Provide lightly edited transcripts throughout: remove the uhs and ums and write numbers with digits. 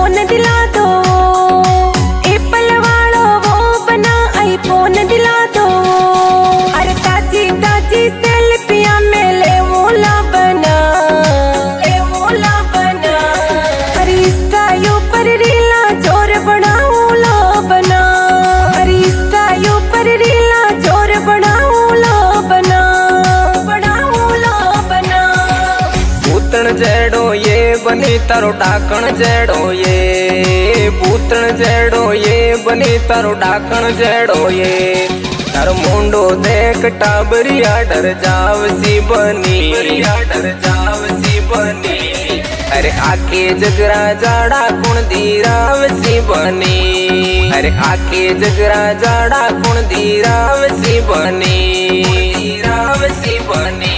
Phone दिला दो, Apple वालों वो बना आईफोन दिला दो। अरे ताजी ताजी सेल्फियां में ले मोला बना, ले मोला बना। अरे इंस्टा पर रीला जोर बनाऊं लो बना, अरे इंस्टा पर रीला जोर बनाऊं लो बना, बनाऊं लो बना। भूतण जेड़ो ये बनी तारो डाकण जेड़ो ये, भूतण जेड़ो ये बनी तारो डाकण जेड़ो ये। तारो मुंडो देख टाबरिया डर जावसी बनी, डर जावसी बनी। अरे आके जगरा जाड़ा कुण धीरावसी बनी, अरे आके जगरा जाड़ा कुण धीरावसी बनी, धीरावसी बनी।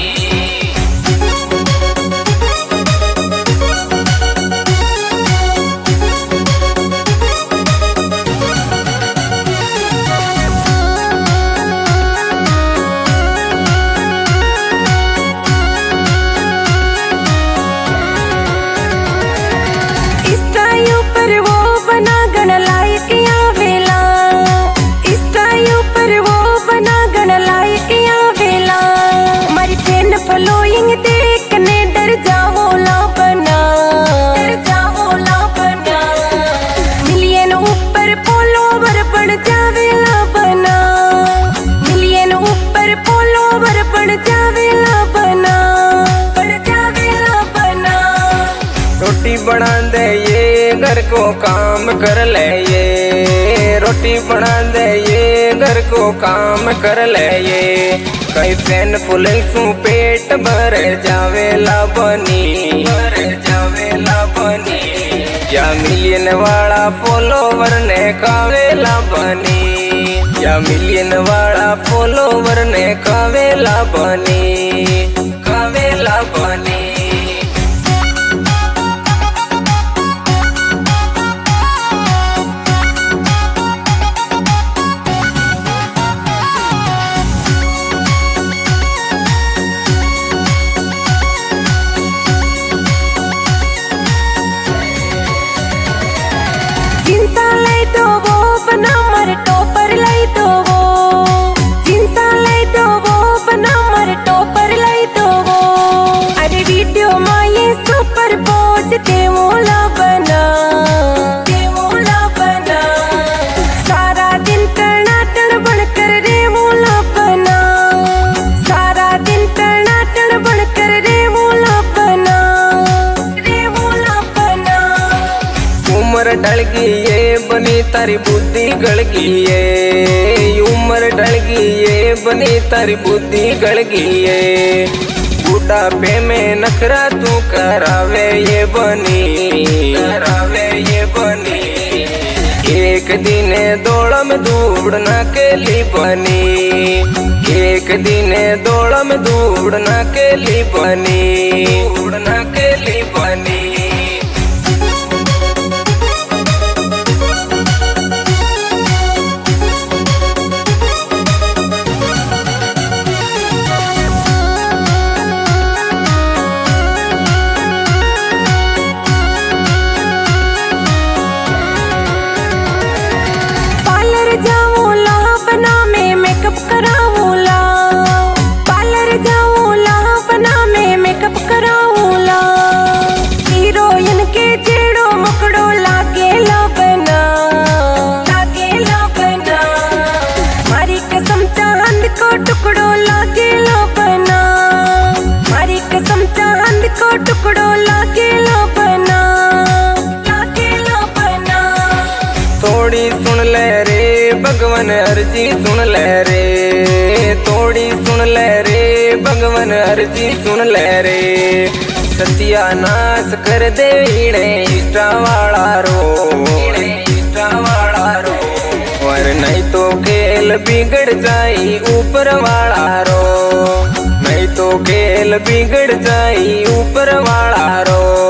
पर वो बना गण लायक या वेला, इंस्टा पर वो बना गण लायक या वेला। हमारी फैन फॉलोइंग देखने डर जाओ ला बना, डर जाओ ला बना। मिलियन ऊपर फॉलोवर बढ़ जावेला बना, मिलियन ऊपर फॉलोवर बढ़ जावेला बना, बढ़ जावेला बना। रोटी बना दे ये घर को काम कर ले ये, रोटी बना दे ये घर को काम कर ले ये। कई फैन फुलिंग सु पेट भर जावेला बनी, भर जावेला बनी। या मिलियन वाला फॉलोवर ने कावेला बनी, या मिलियन वाला फॉलोवर ने कावेला बनी, कावेला बनी। जिनसा लाई दो वो बना मर टोपर लाई दो वो, जिनसा लाई दो वो बना मर टोपर लाई दो वो। अरे वीडियो में ये सुपर पोज दे मोला बना, दे मोला बना। सारा दिन टनाटन बनकर रे मोला बना, सारा दिन टनाटन बनकर रे मोला बना, रे मोला बना। उम्र ढल गई ये बनी तारी बुद्धि गड़ गई ये, उम्र ढल गई ये बनी तारी बुद्धि गड़ गई ये। बुढ़ापे में नखरा तू करावे ये बनी, करावे ये बनी। एक दिन दौड़म दौड़ना के लिए बनी, एक दिन दौड़म दौड़ना के लिए बनी, दौड़ना के लिए बनी। जाऊला बना में मेकअप कराऊला, पार्लर जाऊला बना में मेकअप कराऊला। हीरोइन के जेड़ो मुकड़ो लागेला बना, लागेला बना। मारी कसम चांद को टुकड़ो लागेला बना, मारी कसम चांद को टुकड़ो लागेला बना, लागेला बना। थोड़ी सुन ले रे भगवान अर्जी सुन ले रे, थोड़ी सुन ले रे भगवान अर्जी सुन ले रे। सत्यानाश कर दे इने इंस्टा वाला रो, इंस्टा वाला रो। और नहीं तो खेल बिगड़ जाई ऊपर वाला रो, नहीं तो खेल बिगड़ जाई ऊपर वाला रो।